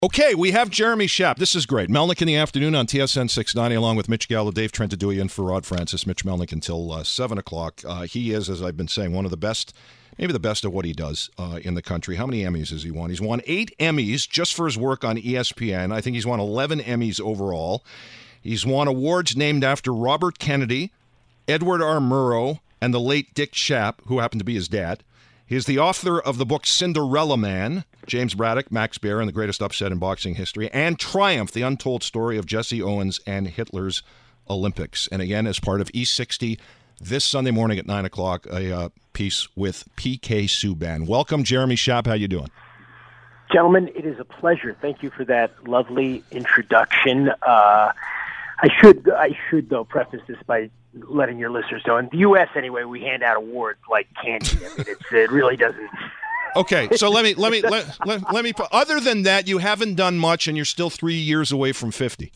Okay, we have Jeremy Schaap. This is great. Melnick in the afternoon on TSN 690, along with Mitch Gallo, Dave Trentadue, and for Rod Francis. Mitch Melnick until 7 o'clock. He is, as I've been saying, one of the best, maybe the best at what he does in the country. How many Emmys has he won? He's won 8 Emmys just for his work on ESPN. I think he's won 11 Emmys overall. He's won awards named after Robert Kennedy, Edward R. Murrow, and the late Dick Schaap, who happened to be his dad. He is the author of the book Cinderella Man, James Braddock, Max Baer, and the greatest upset in boxing history, and Triumph, the untold story of Jesse Owens and Hitler's Olympics. And again, as part of E60, this Sunday morning at 9 o'clock, a piece with PK Subban. Welcome, Jeremy Schaap. How you doing? Gentlemen, it is a pleasure. Thank you for that lovely introduction. I should, though, preface this by letting your listeners know. In the U.S., anyway, we hand out awards like candy. I mean, it really doesn't. Okay, so let me. Other than that, you haven't done much, and you're still 3 years away from 50.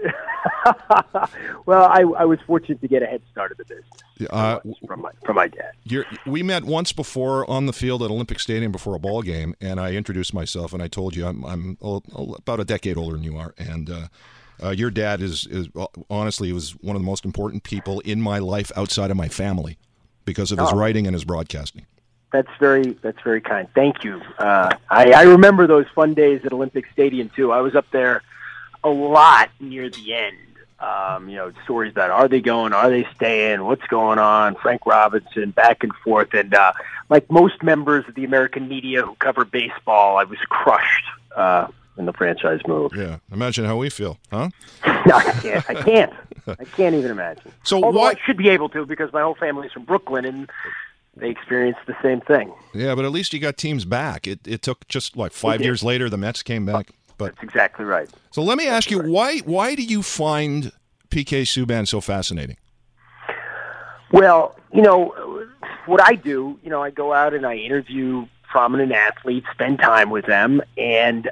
Well, I was fortunate to get a head start of the business from my dad. We met once before on the field at Olympic Stadium before a ball game, and I introduced myself, and I told you I'm about a decade older than you are, and your dad is honestly, he was one of the most important people in my life outside of my family because of his writing and his broadcasting. That's very kind. Thank you. I remember those fun days at Olympic Stadium too. I was up there a lot near the end. Stories about are they going, are they staying, what's going on, Frank Robinson, back and forth. And like most members of the American media who cover baseball, I was crushed in the franchise move. Yeah, imagine how we feel, huh? No, I can't. I can't even imagine. So although I should be able to because my whole family's from Brooklyn and they experienced the same thing. Yeah, but at least you got teams back. It took just 5 years later the Mets came back. But that's exactly right. So let me ask you, why do you find PK Subban so fascinating? Well, what I do, I go out and I interview prominent athletes, spend time with them, and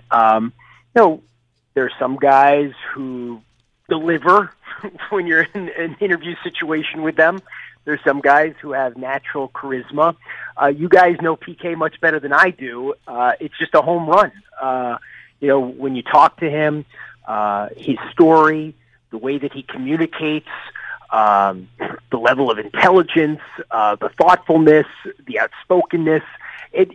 there's some guys who deliver when you're in an interview situation with them. There's some guys who have natural charisma. You guys know PK much better than I do. It's just a home run. When you talk to him, his story, the way that he communicates, the level of intelligence, the thoughtfulness, the outspokenness, and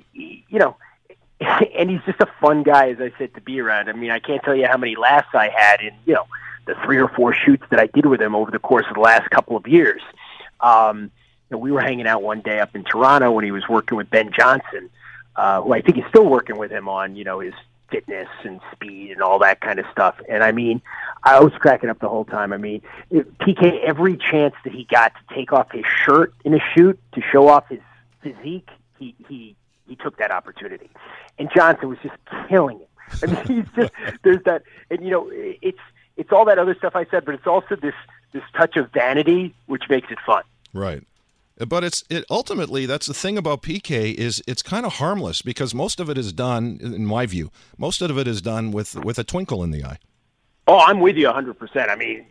he's just a fun guy, as I said, to be around. I mean, I can't tell you how many laughs I had in, the 3 or 4 shoots that I did with him over the course of the last couple of years. We were hanging out one day up in Toronto when he was working with Ben Johnson, who I think is still working with him on, his fitness and speed and all that kind of stuff. And I mean, I was cracking up the whole time. I mean, PK, every chance that he got to take off his shirt in a shoot to show off his physique, he took that opportunity. And Johnson was just killing it. I mean, he's just, there's that, and it's all that other stuff I said, but it's also this touch of vanity, which makes it fun. Right. But ultimately, that's the thing about PK is it's kind of harmless because most of it is done, in my view, with a twinkle in the eye. Oh, I'm with you 100%. I mean,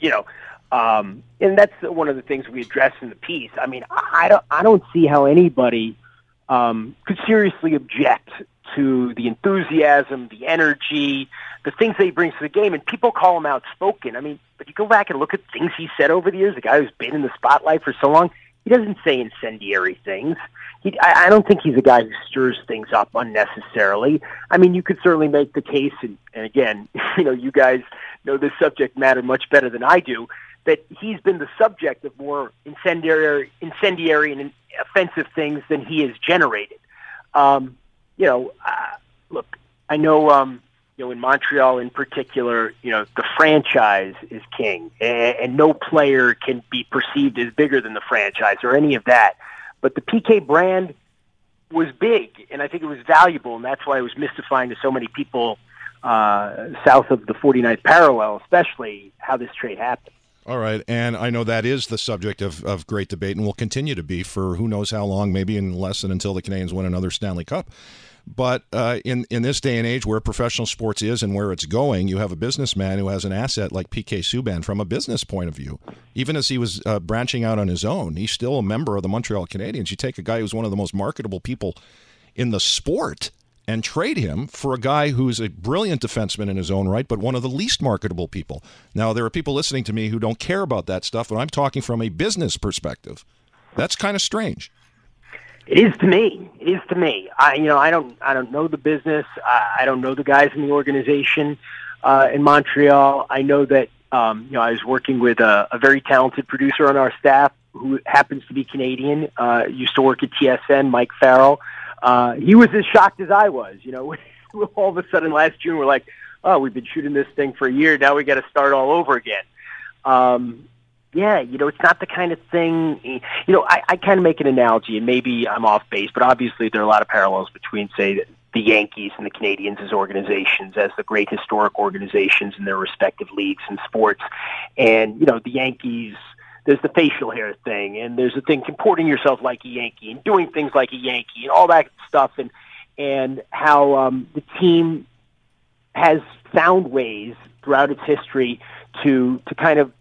and that's one of the things we address in the piece. I mean, I don't see how anybody could seriously object to the enthusiasm, the energy, the things that he brings to the game. And people call him outspoken. I mean, but you go back and look at things he said over the years, the guy who's been in the spotlight for so long, he doesn't say incendiary things. I don't think he's a guy who stirs things up unnecessarily. I mean, you could certainly make the case, and again, you guys know this subject matter much better than I do, that he's been the subject of more incendiary and offensive things than he has generated. Look, I know, in Montreal in particular, the franchise is king, and no player can be perceived as bigger than the franchise or any of that. But the PK brand was big, and I think it was valuable, and that's why it was mystifying to so many people south of the 49th parallel, especially how this trade happened. All right, and I know that is the subject of great debate and will continue to be for who knows how long, maybe until the Canadians win another Stanley Cup. But in this day and age where professional sports is and where it's going, you have a businessman who has an asset like PK Subban from a business point of view. Even as he was branching out on his own, he's still a member of the Montreal Canadiens. You take a guy who's one of the most marketable people in the sport, and trade him for a guy who's a brilliant defenseman in his own right, but one of the least marketable people. Now, there are people listening to me who don't care about that stuff, but I'm talking from a business perspective. That's kind of strange. It is to me. It is to me. I don't know the business. I don't know the guys in the organization in Montreal. I know that I was working with a very talented producer on our staff who happens to be Canadian. Used to work at TSN, Mike Farrell. He was as shocked as I was. All of a sudden last June we're like, oh, we've been shooting this thing for a year. Now we got to start all over again. Yeah, it's not the kind of thing, I kind of make an analogy, and maybe I'm off base, but obviously there are a lot of parallels between, say, the Yankees and the Canadians as organizations, as the great historic organizations in their respective leagues and sports. And, the Yankees, there's the facial hair thing, and there's the thing comporting yourself like a Yankee and doing things like a Yankee and all that stuff, and how the team has found ways throughout its history to kind of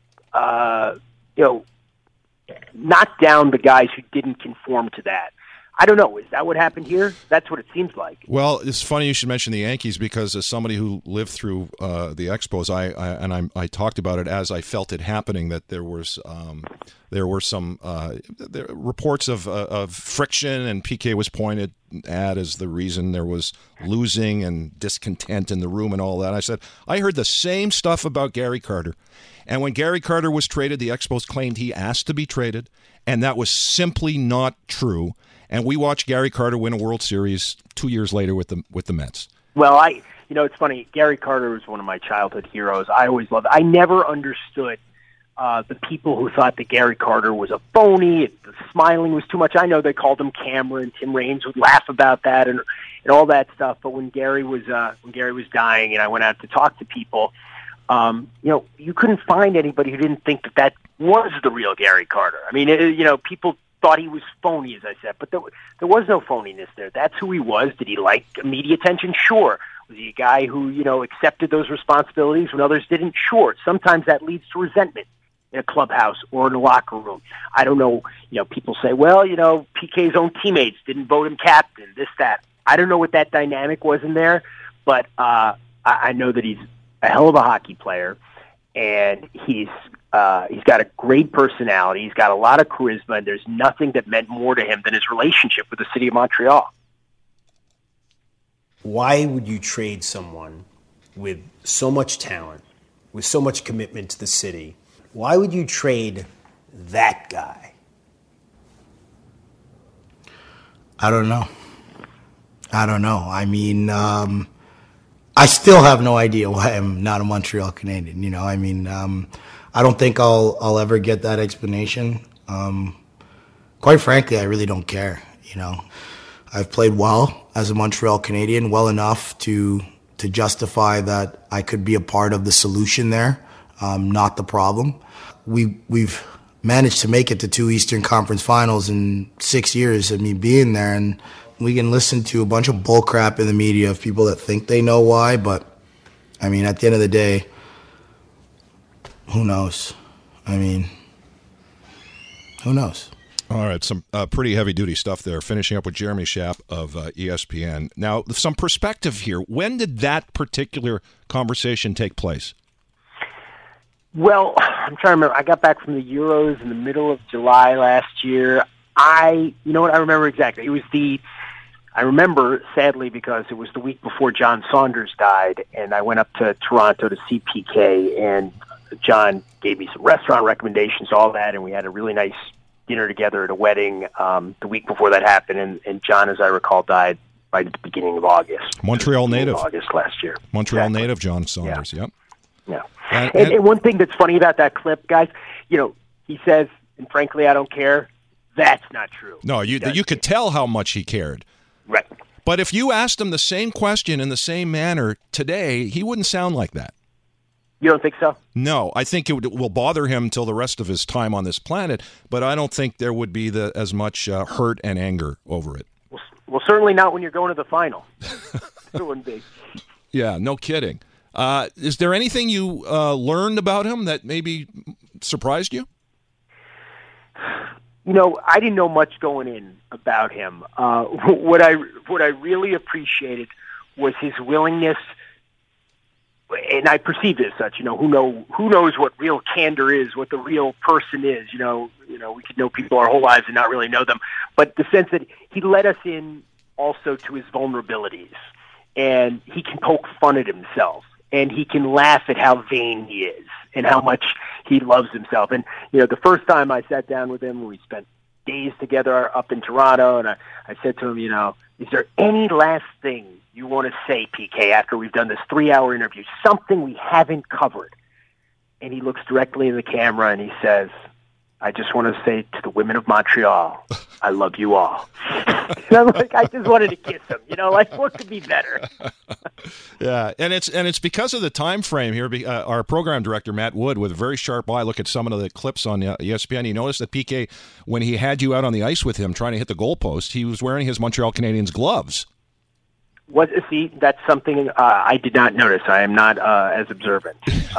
knock down the guys who didn't conform to that. I don't know. Is that what happened here? That's what it seems like. Well, it's funny you should mention the Yankees, because as somebody who lived through the Expos, I talked about it as I felt it happening. That there were some reports of friction, and PK was pointed at as the reason there was losing and discontent in the room and all that. I said I heard the same stuff about Gary Carter, and when Gary Carter was traded, the Expos claimed he asked to be traded, and that was simply not true. And we watched Gary Carter win a World Series 2 years later with the Mets. Well, it's funny. Gary Carter was one of my childhood heroes. I always loved. I never understood the people who thought that Gary Carter was a phony. The smiling was too much. I know they called him Cameron. Tim Raines would laugh about that and all that stuff. But when Gary was dying, and I went out to talk to people, you couldn't find anybody who didn't think that was the real Gary Carter. I mean, people thought he was phony, as I said, but there was no phoniness there. That's who he was. Did he like media attention? Sure. Was he a guy who, accepted those responsibilities when others didn't? Sure. Sometimes that leads to resentment in a clubhouse or in a locker room. I don't know. People say, well, PK's own teammates didn't vote him captain, this, that. I don't know what that dynamic was in there, but I know that he's a hell of a hockey player, and he's got a great personality. He's got a lot of charisma, and there's nothing that meant more to him than his relationship with the city of Montreal. Why would you trade someone with so much talent, with so much commitment to the city? Why would you trade that guy? I don't know. I mean, I still have no idea why I'm not a Montreal Canadian. I don't think I'll ever get that explanation. Quite frankly, I really don't care. I've played well as a Montreal Canadian, well enough to justify that I could be a part of the solution there, not the problem. We've managed to make it to 2 Eastern Conference Finals in 6 years of me being there, and we can listen to a bunch of bullcrap in the media of people that think they know why, but at the end of the day, who knows? Who knows? All right, some pretty heavy-duty stuff there. Finishing up with Jeremy Schaap of ESPN. Now, some perspective here. When did that particular conversation take place? Well, I'm trying to remember. I got back from the Euros in the middle of July last year. I remember exactly. I remember, sadly, because it was the week before John Saunders died, and I went up to Toronto to see PK, and John gave me some restaurant recommendations, all that, and we had a really nice dinner together at a wedding the week before that happened, and John, as I recall, died right at the beginning of August. Montreal native. August last year. Montreal native John Saunders, yeah. Yep. Yeah. And one thing that's funny about that clip, guys, he says, and frankly, I don't care. That's not true. No, you could tell how much he cared. Right. But if you asked him the same question in the same manner today, he wouldn't sound like that. You don't think so? No, I think it will bother him till the rest of his time on this planet, but I don't think there would be as much hurt and anger over it. Well, certainly not when you're going to the final. There wouldn't be. Yeah, no kidding. Is there anything you learned about him that maybe surprised you? I didn't know much going in about him. What I really appreciated was his willingness, and I perceived it as such. Who knows what real candor is, what the real person is. We could know people our whole lives and not really know them. But the sense that he let us in also to his vulnerabilities, and he can poke fun at himself, and he can laugh at how vain he is and how much he loves himself. And the first time I sat down with him, we spent days together up in Toronto, and I said to him, is there any last thing you want to say, PK, after we've done this 3-hour interview, something we haven't covered? And he looks directly in the camera and he says, I just want to say to the women of Montreal, I love you all. And I'm like, I just wanted to kiss him. What could be better? Yeah, and it's because of the time frame here. Our program director, Matt Wood, with a very sharp eye, look at some of the clips on ESPN. He noticed that PK, when he had you out on the ice with him trying to hit the goalpost, he was wearing his Montreal Canadiens gloves. See, that's something I did not notice. I am not as observant.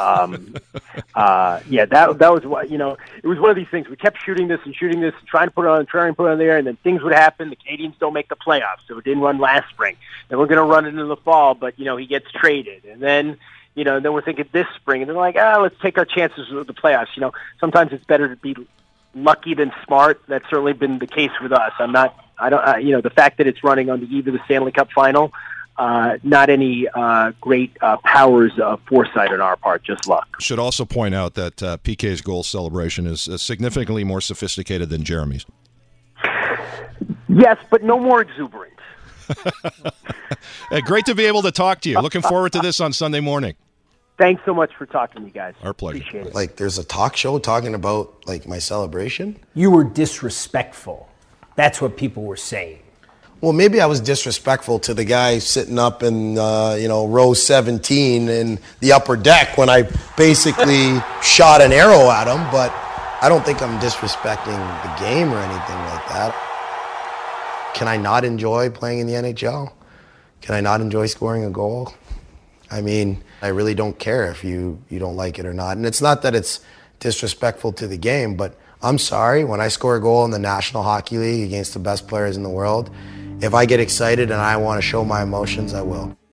That was what, it was one of these things. We kept shooting this, trying to put it on there, and then things would happen. The Canadiens don't make the playoffs, so it didn't run last spring. Then we're going to run it in the fall, but, he gets traded. And then, then we're thinking this spring, and they're like, let's take our chances with the playoffs. Sometimes it's better to be lucky than smart. That's certainly been the case with us. The fact that it's running on the eve of the Stanley Cup final, not any great powers of foresight on our part, just luck. Should also point out that PK's goal celebration is significantly more sophisticated than Jeremy's. Yes, but no more exuberant. Great to be able to talk to you. Looking forward to this on Sunday morning. Thanks so much for talking to you guys. Our pleasure. Appreciate it. Like, there's a talk show talking about, my celebration? You were disrespectful. That's what people were saying. Well, maybe I was disrespectful to the guy sitting up in, row 17 in the upper deck when I basically shot an arrow at him, but I don't think I'm disrespecting the game or anything like that. Can I not enjoy playing in the NHL? Can I not enjoy scoring a goal? I mean, I really don't care if you don't like it or not. And it's not that it's disrespectful to the game, but I'm sorry, when I score a goal in the National Hockey League against the best players in the world, if I get excited and I want to show my emotions, I will.